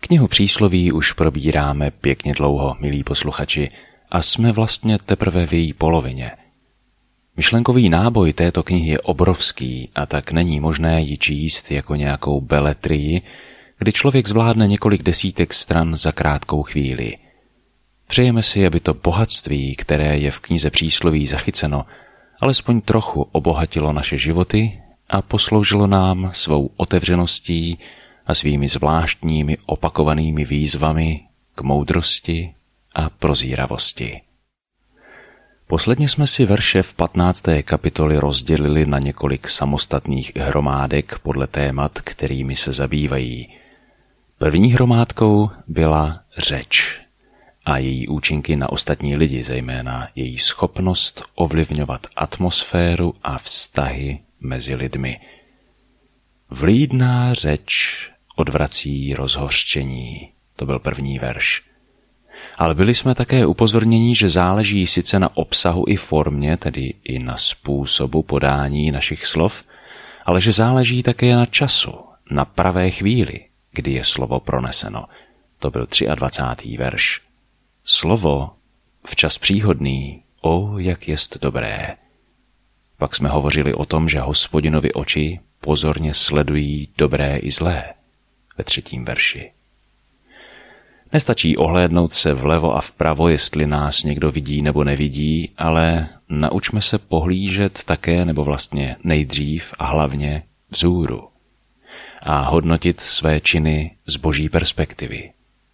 Knihu přísloví už probíráme pěkně dlouho, milí posluchači, a jsme vlastně teprve v její polovině. Myšlenkový náboj této knihy je obrovský a tak není možné ji číst jako nějakou beletrii, kdy člověk zvládne několik desítek stran za krátkou chvíli. Přejeme si, aby to bohatství, které je v knize přísloví zachyceno, alespoň trochu obohatilo naše životy a posloužilo nám svou otevřeností a svými zvláštními opakovanými výzvami k moudrosti a prozíravosti. Posledně jsme si verše v 15. kapitoli rozdělili na několik samostatných hromádek podle témat, kterými se zabývají. První hromádkou byla řeč a její účinky na ostatní lidi, zejména její schopnost ovlivňovat atmosféru a vztahy mezi lidmi. Vlídná řeč odvrací rozhořčení. To byl první verš. Ale byli jsme také upozorněni, že záleží sice na obsahu i formě, tedy i na způsobu podání našich slov, ale že záleží také na času, na pravé chvíli, kdy je slovo proneseno. To byl 23. verš. Slovo včas příhodný, jak jest dobré. Pak jsme hovořili o tom, že Hospodinovi oči pozorně sledují dobré i zlé ve 3. verši. Nestačí ohlédnout se vlevo a vpravo, jestli nás někdo vidí nebo nevidí, ale naučme se pohlížet také, nebo vlastně nejdřív a hlavně vzhůru a hodnotit své činy z boží perspektivy.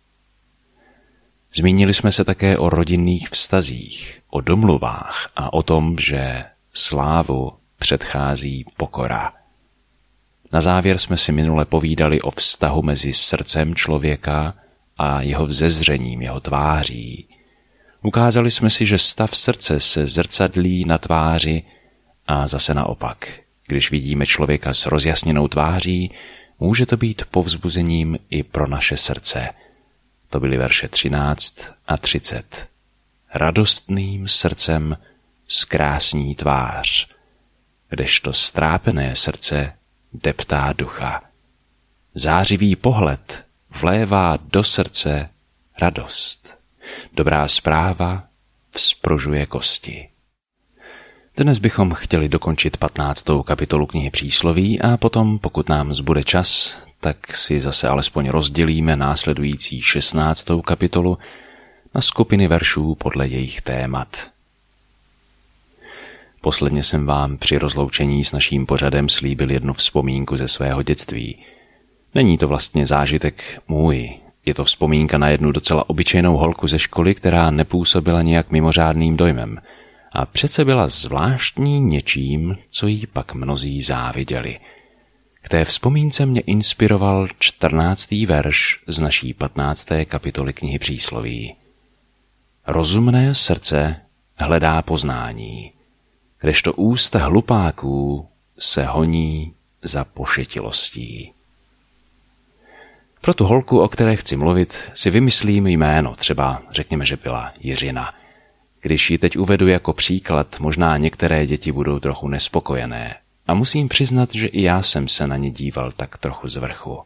Zmínili jsme se také o rodinných vztazích, o domluvách a o tom, že slávu předchází pokora. Na závěr jsme si minule povídali o vztahu mezi srdcem člověka a jeho vzezřením, jeho tváří. Ukázali jsme si, že stav srdce se zrcadlí na tváři a zase naopak. Když vidíme člověka s rozjasněnou tváří, může to být povzbuzením i pro naše srdce. To byly verše 13 a 30. Radostným srdcem zkrásní tvář, kdežto strápené srdce deptá ducha. Zářivý pohled vlévá do srdce radost. Dobrá zpráva vzpružuje kosti. Dnes bychom chtěli dokončit 15. kapitolu knihy přísloví a potom, pokud nám zbude čas, tak si zase alespoň rozdělíme následující 16. kapitolu na skupiny veršů podle jejich témat. Posledně jsem vám při rozloučení s naším pořadem slíbil jednu vzpomínku ze svého dětství. Není to vlastně zážitek můj, je to vzpomínka na jednu docela obyčejnou holku ze školy, která nepůsobila nějak mimořádným dojmem a přece byla zvláštní něčím, co jí pak mnozí záviděli. K té vzpomínce mě inspiroval 14. verš z naší 15. kapitoly knihy přísloví. Rozumné srdce hledá poznání, kdežto ústa hlupáků se honí za pošetilostí. Pro tu holku, o které chci mluvit, si vymyslím jméno, třeba řekněme, že byla Jiřina. Když ji teď uvedu jako příklad, možná některé děti budou trochu nespokojené a musím přiznat, že i já jsem se na ně díval tak trochu z vrchu.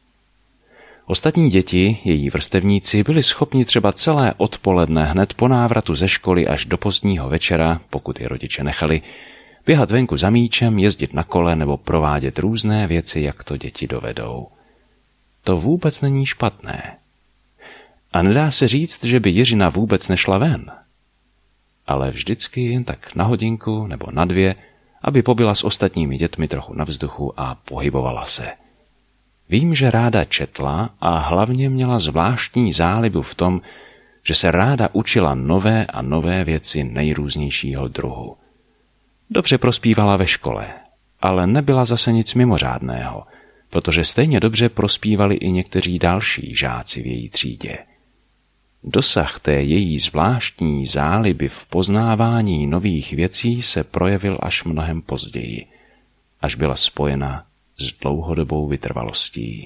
Ostatní děti, její vrstevníci, byli schopni třeba celé odpoledne hned po návratu ze školy až do pozdního večera, pokud je rodiče nechali, běhat venku za míčem, jezdit na kole nebo provádět různé věci, jak to děti dovedou. To vůbec není špatné. A nedá se říct, že by Jiřina vůbec nešla ven. Ale vždycky jen tak na hodinku nebo na 2, aby pobyla s ostatními dětmi trochu na vzduchu a pohybovala se. Vím, že ráda četla a hlavně měla zvláštní zálibu v tom, že se ráda učila nové a nové věci nejrůznějšího druhu. Dobře prospívala ve škole, ale nebyla zase nic mimořádného, protože stejně dobře prospívali i někteří další žáci v její třídě. Dosah té její zvláštní záliby v poznávání nových věcí se projevil až mnohem později, až byla spojena s dlouhodobou vytrvalostí.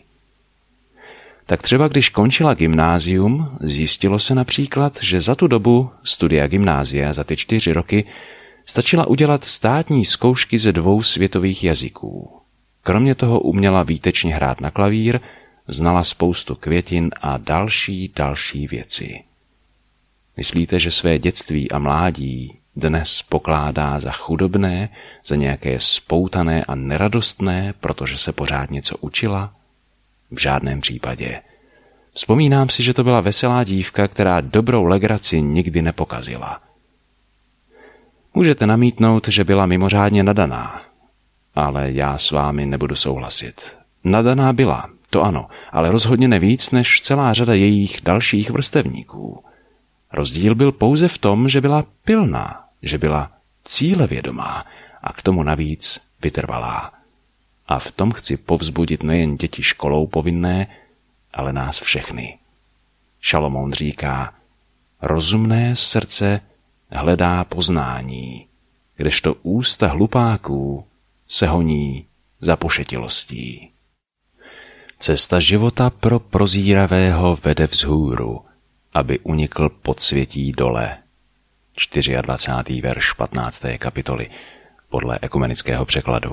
Tak třeba když končila gymnázium, zjistilo se například, že za tu dobu studia gymnázia, za ty 4 roky, stačila udělat státní zkoušky ze 2 světových jazyků. Kromě toho uměla výtečně hrát na klavír znala spoustu květin a další věci. Myslíte, že své dětství a mládí dnes pokládá za chudobné, za nějaké spoutané a neradostné, protože se pořád něco učila? V žádném případě. Vzpomínám si, že to byla veselá dívka, která dobrou legraci nikdy nepokazila. Můžete namítnout, že byla mimořádně nadaná, ale já s vámi nebudu souhlasit. Nadaná byla, to ano, ale rozhodně nevíc než celá řada jejich dalších vrstevníků. Rozdíl byl pouze v tom, že byla pilná, že byla cílevědomá a k tomu navíc vytrvalá. A v tom chci povzbudit nejen děti školou povinné, ale nás všechny. Šalomoun říká, rozumné srdce hledá poznání, kdežto ústa hlupáků se honí za pošetilostí. Cesta života pro prozíravého vede vzhůru, aby unikl podsvětí dole. 24. verš 15. kapitoly podle ekumenického překladu.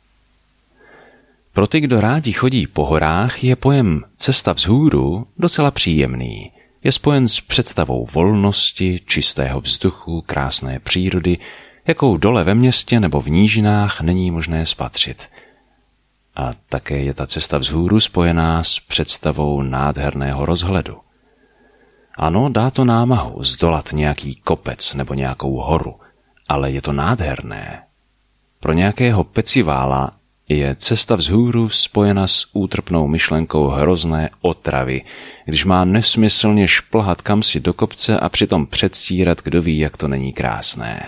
Pro ty, kdo rádi chodí po horách, je pojem cesta vzhůru docela příjemný. Je spojen s představou volnosti, čistého vzduchu, krásné přírody, jakou dole ve městě nebo v nížinách není možné spatřit. A také je ta cesta vzhůru spojená s představou nádherného rozhledu. Ano, dá to námahu zdolat nějaký kopec nebo nějakou horu, ale je to nádherné. Pro nějakého pecivála je cesta vzhůru spojena s útrpnou myšlenkou hrozné otravy, když má nesmyslně šplhat kamsi do kopce a přitom předstírat, kdo ví, jak to není krásné.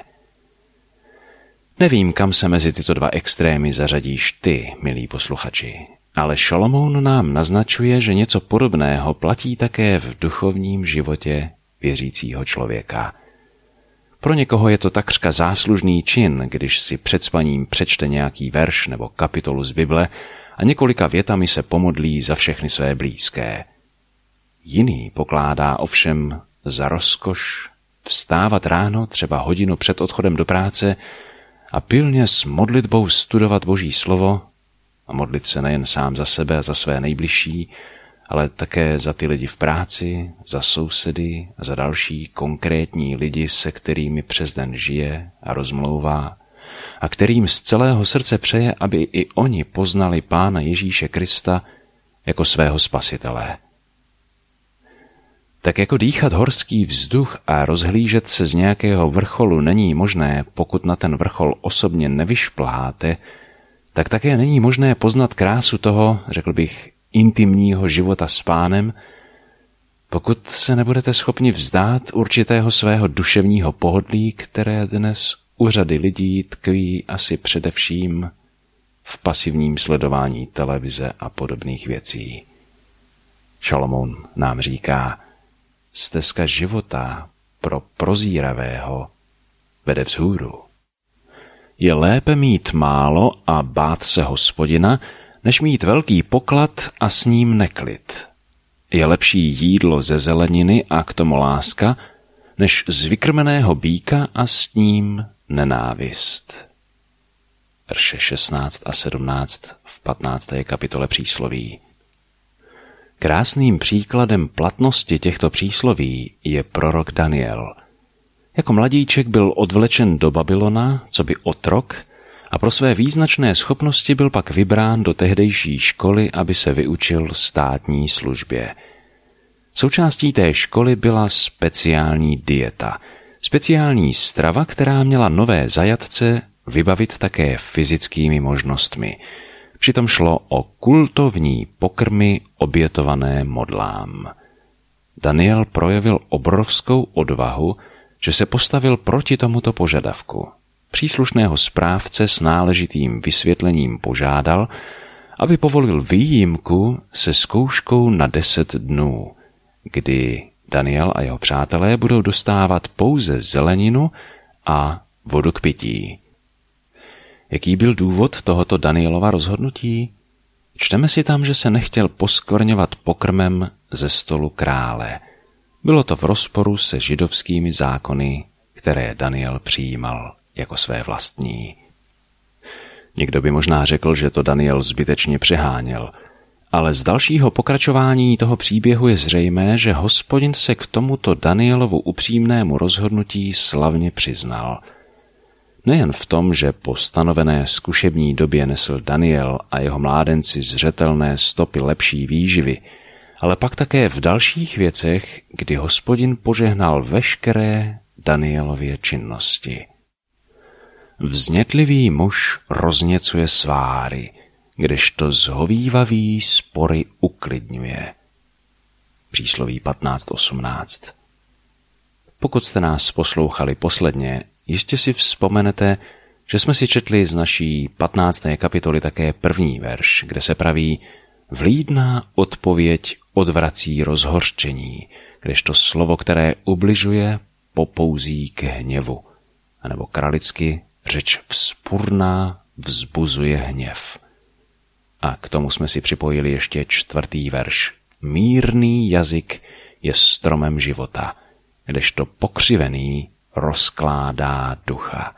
Nevím, kam se mezi tyto dva extrémy zařadíš ty, milí posluchači, ale Šalomoun nám naznačuje, že něco podobného platí také v duchovním životě věřícího člověka. Pro někoho je to takřka záslužný čin, když si před spaním přečte nějaký verš nebo kapitolu z Bible a několika větami se pomodlí za všechny své blízké. Jiný pokládá ovšem za rozkoš vstávat ráno třeba hodinu před odchodem do práce a pilně s modlitbou studovat Boží slovo a modlit se nejen sám za sebe a za své nejbližší, ale také za ty lidi v práci, za sousedy a za další konkrétní lidi, se kterými přes den žije a rozmlouvá a kterým z celého srdce přeje, aby i oni poznali Pána Ježíše Krista jako svého spasitele. Tak jako dýchat horský vzduch a rozhlížet se z nějakého vrcholu není možné, pokud na ten vrchol osobně nevyšplháte, tak také není možné poznat krásu toho, řekl bych, intimního života s Pánem, pokud se nebudete schopni vzdát určitého svého duševního pohodlí, které dnes u řady lidí tkví asi především v pasivním sledování televize a podobných věcí. Šalomoun nám říká, stezka života pro prozíravého vede vzhůru. Je lépe mít málo a bát se Hospodina, než mít velký poklad a s ním neklid. Je lepší jídlo ze zeleniny a k tomu láska, než z vykrmeného býka a s ním nenávist. Verše 16 a 17 v 15. kapitole přísloví. Krásným příkladem platnosti těchto přísloví je prorok Daniel. Jako mladíček byl odvlečen do Babylona, coby otrok, a pro své význačné schopnosti byl pak vybrán do tehdejší školy, aby se vyučil státní službě. Součástí té školy byla speciální dieta, speciální strava, která měla nové zajatce vybavit také fyzickými možnostmi. Přitom šlo o kultovní pokrmy obětované modlám. Daniel projevil obrovskou odvahu, že se postavil proti tomuto požadavku. Příslušného správce s náležitým vysvětlením požádal, aby povolil výjimku se zkouškou na 10 dnů, kdy Daniel a jeho přátelé budou dostávat pouze zeleninu a vodu k pití. Jaký byl důvod tohoto Danielova rozhodnutí? Čteme si tam, že se nechtěl poskvrňovat pokrmem ze stolu krále. Bylo to v rozporu se židovskými zákony, které Daniel přijímal jako své vlastní. Někdo by možná řekl, že to Daniel zbytečně přeháněl, Ale z dalšího pokračování toho příběhu je zřejmé, že Hospodin se k tomuto Danielovu upřímnému rozhodnutí slavně přiznal. Nejen v tom, že po stanovené zkušební době nesl Daniel a jeho mládenci zřetelné stopy lepší výživy, ale pak také v dalších věcech, kdy Hospodin požehnal veškeré Danielově činnosti. Vznětlivý muž rozněcuje sváry, kdežto zhovívavý spory uklidňuje. Přísloví 15:18. Pokud jste nás poslouchali posledně, jistě si vzpomenete, že jsme si četli z naší 15. kapitoly také první verš, kde se praví: vlídná odpověď odvrací rozhořčení, kdežto slovo, které ubližuje, popouzí k hněvu. A nebo kralicky řeč vzpurná vzbuzuje hněv. A k tomu jsme si připojili ještě 4. verš. Mírný jazyk je stromem života, kdežto pokřivený rozkládá ducha.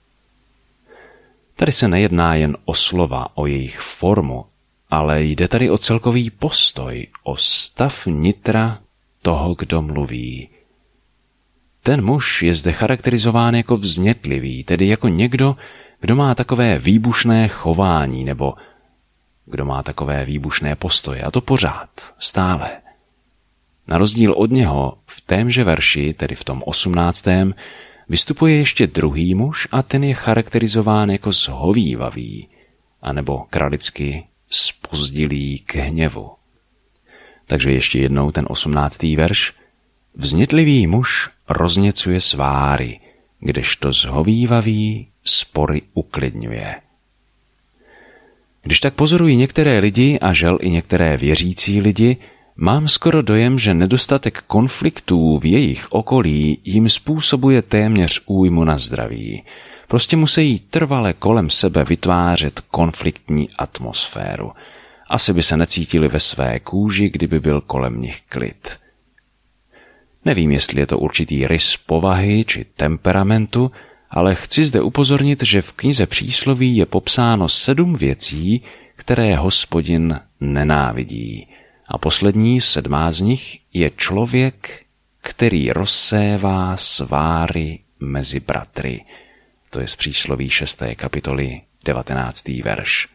Tady se nejedná jen o slova, o jejich formu, ale jde tady o celkový postoj, o stav nitra toho, kdo mluví. Ten muž je zde charakterizován jako vznětlivý, tedy jako někdo, kdo má takové výbušné chování nebo kdo má takové výbušné postoje, a to pořád, stále. Na rozdíl od něho v témže verši, tedy v tom 18., vystupuje ještě druhý muž a ten je charakterizován jako zhovívavý, anebo kralicky zpozdilý k hněvu. Takže ještě jednou ten 18. verš. Vznětlivý muž rozněcuje sváry, kdežto zhovívavý spory uklidňuje. Když tak pozoruji některé lidi a žel i některé věřící lidi, mám skoro dojem, že nedostatek konfliktů v jejich okolí jim způsobuje téměř újmu na zdraví. Prostě musí trvale kolem sebe vytvářet konfliktní atmosféru. Asi by se necítili ve své kůži, kdyby byl kolem nich klid. Nevím, jestli je to určitý rys povahy či temperamentu, ale chci zde upozornit, že v knize Přísloví je popsáno 7 věcí, které Hospodin nenávidí. A poslední 7. z nich je člověk, který rozsévá sváry mezi bratry. To je z Přísloví 6. kapitoly 19. verš.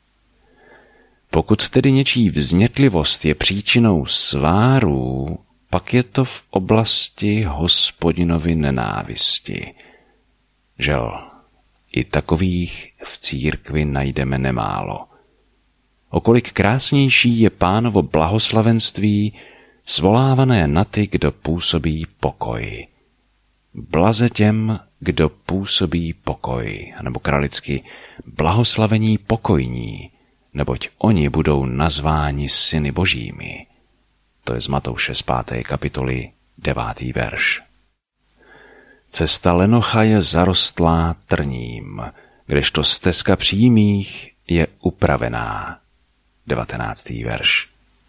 Pokud tedy něčí vznětlivost je příčinou svárů, pak je to v oblasti Hospodinovy nenávisti. Žel, i takových v církvi najdeme nemálo. O kolik krásnější je Pánovo blahoslavenství, svolávané na ty, kdo působí pokoj. Blaze těm, kdo působí pokoj, nebo kralicky blahoslavení pokojní, neboť oni budou nazváni syny božími. To je z Matouše z 5. kapitoly 9. verš. Cesta lenocha je zarostlá trním, kdežto stezka přímých je upravená. 19. verš.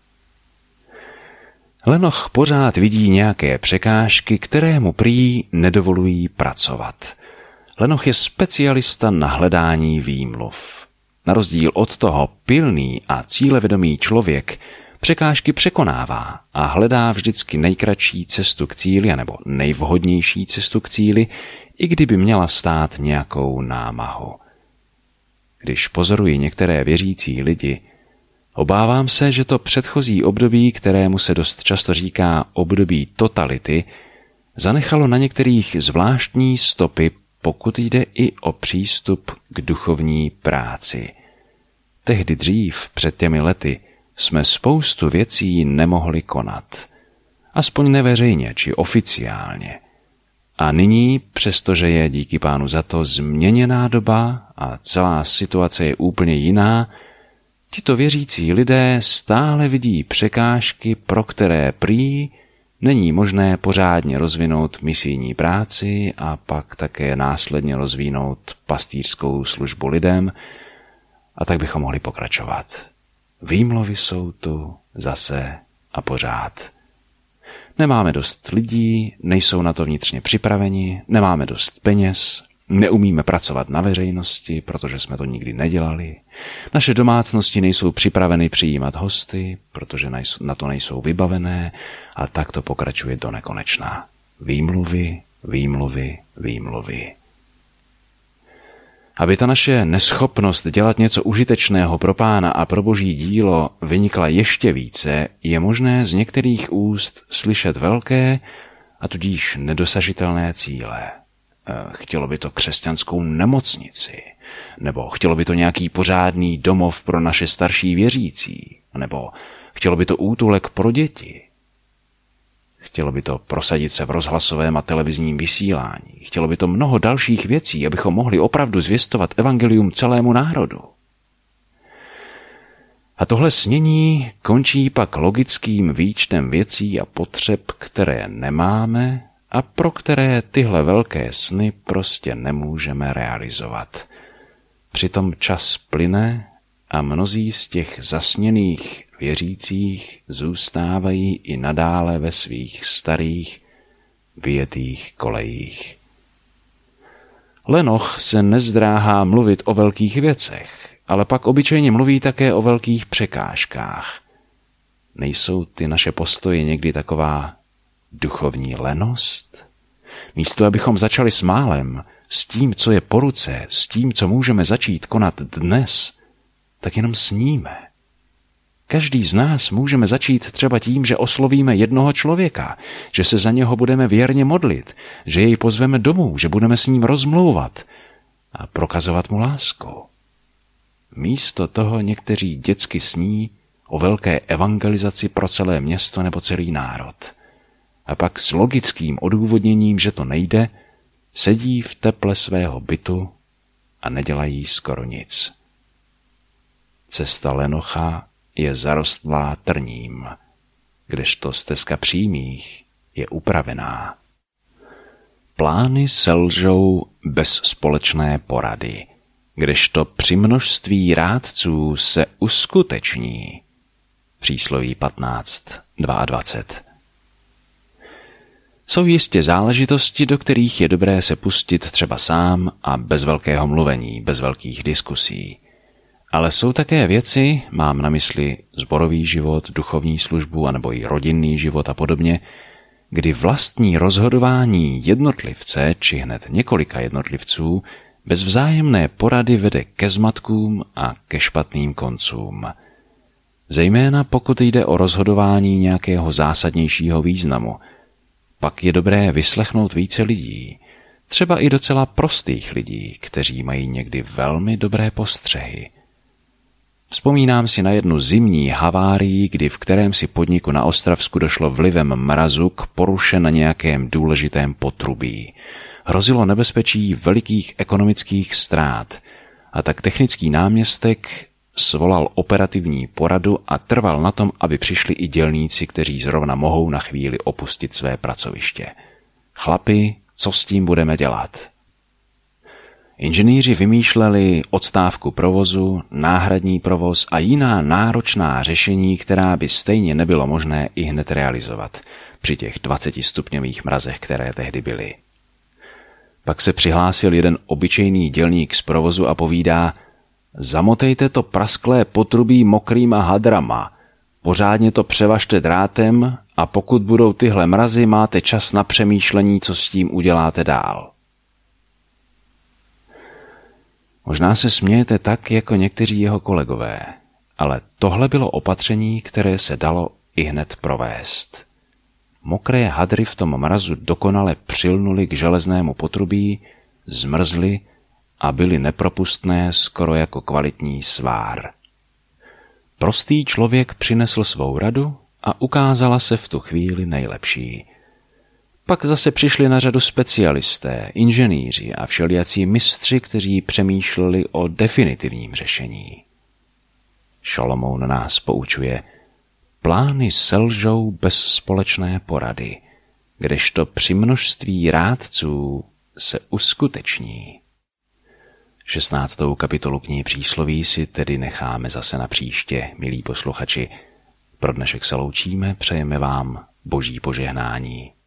Lenoch pořád vidí nějaké překážky, které mu prý nedovolují pracovat. Lenoch je specialista na hledání výmluv. Na rozdíl od toho pilný a cílevědomý člověk překážky překonává a hledá vždycky nejkratší cestu k cíli anebo nejvhodnější cestu k cíli, i kdyby měla stát nějakou námahu. Když pozoruji některé věřící lidi, obávám se, že to předchozí období, kterému se dost často říká období totality, zanechalo na některých zvláštní stopy, pokud jde i o přístup k duchovní práci. Tehdy dřív, před těmi lety, jsme spoustu věcí nemohli konat. Aspoň neveřejně či oficiálně. A nyní, přestože je díky Pánu za to změněná doba a celá situace je úplně jiná, tito věřící lidé stále vidí překážky, pro které prý není možné pořádně rozvinout misijní práci a pak také následně rozvinout pastýřskou službu lidem, a tak bychom mohli pokračovat. Výmluvy jsou tu zase a pořád. Nemáme dost lidí, nejsou na to vnitřně připraveni, nemáme dost peněz, Neumíme pracovat na veřejnosti, protože jsme to nikdy nedělali. Naše domácnosti nejsou připraveny přijímat hosty, protože na to nejsou vybavené, a tak to pokračuje do nekonečna. Výmluvy, výmluvy, výmluvy. Aby ta naše neschopnost dělat něco užitečného pro Pána a pro Boží dílo vynikla ještě více, je možné z některých úst slyšet velké a tudíž nedosažitelné cíle. Chtělo by to křesťanskou nemocnici, nebo chtělo by to nějaký pořádný domov pro naše starší věřící, nebo chtělo by to útulek pro děti. Chtělo by to prosadit se v rozhlasovém a televizním vysílání. Chtělo by to mnoho dalších věcí, abychom mohli opravdu zvěstovat evangelium celému národu. A tohle snění končí pak logickým výčtem věcí a potřeb, které nemáme a pro které tyhle velké sny prostě nemůžeme realizovat. Přitom čas plyne a mnozí z těch zasněných věřících zůstávají i nadále ve svých starých, vyjetých kolejích. Lenoch se nezdráhá mluvit o velkých věcech, ale pak obyčejně mluví také o velkých překážkách. Nejsou ty naše postoje někdy taková duchovní lenost? Místo abychom začali s málem, s tím, co je po ruce, s tím, co můžeme začít konat dnes, tak jenom sníme. Každý z nás můžeme začít třeba tím, že oslovíme jednoho člověka, že se za něho budeme věrně modlit, že jej pozveme domů, že budeme s ním rozmlouvat a prokazovat mu lásku. Místo toho někteří dětsky sní o velké evangelizaci pro celé město nebo celý národ. A pak s logickým odůvodněním, že to nejde, sedí v teple svého bytu a nedělají skoro nic. Cesta Lenocha je zarostlá trním, kdežto stezka přímých je upravená. Plány selžou bez společné porady, kdežto při množství rádců se uskuteční. Přísloví 15:22. Jsou jistě záležitosti, do kterých je dobré se pustit třeba sám a bez velkého mluvení, bez velkých diskusí. Ale jsou také věci, mám na mysli sborový život, duchovní službu anebo i rodinný život a podobně, kdy vlastní rozhodování jednotlivce či hned několika jednotlivců bez vzájemné porady vede ke zmatkům a ke špatným koncům. Zejména pokud jde o rozhodování nějakého zásadnějšího významu, pak je dobré vyslechnout více lidí, třeba i docela prostých lidí, kteří mají někdy velmi dobré postřehy. Vzpomínám si na jednu zimní havárii, kdy v kterémsi podniku na Ostravsku došlo vlivem mrazu k poruše na nějakém důležitém potrubí. Hrozilo nebezpečí velikých ekonomických ztrát a tak technický náměstek svolal operativní poradu a trval na tom, aby přišli i dělníci, kteří zrovna mohou na chvíli opustit své pracoviště. Chlapi, co s tím budeme dělat? Inženýři vymýšleli odstávku provozu, náhradní provoz a jiná náročná řešení, která by stejně nebylo možné i hned realizovat při těch 20stupňových mrazech, které tehdy byly. Pak se přihlásil jeden obyčejný dělník z provozu a povídá: zamotejte to prasklé potrubí mokrýma hadrama, pořádně to převažte drátem a pokud budou tyhle mrazy, máte čas na přemýšlení, co s tím uděláte dál. Možná se smějete tak, jako někteří jeho kolegové, ale tohle bylo opatření, které se dalo ihned provést. Mokré hadry v tom mrazu dokonale přilnuly k železnému potrubí, zmrzly a byly nepropustné skoro jako kvalitní svár. Prostý člověk přinesl svou radu a ukázala se v tu chvíli nejlepší. Pak zase přišli na řadu specialisté, inženýři a všelijací mistři, kteří přemýšleli o definitivním řešení. Šolomoun nás poučuje: plány selžou bez společné porady, kdežto při množství rádců se uskuteční. 16. kapitolu knihy Přísloví si tedy necháme zase na příště, milí posluchači. Pro dnešek se loučíme, přejeme vám Boží požehnání.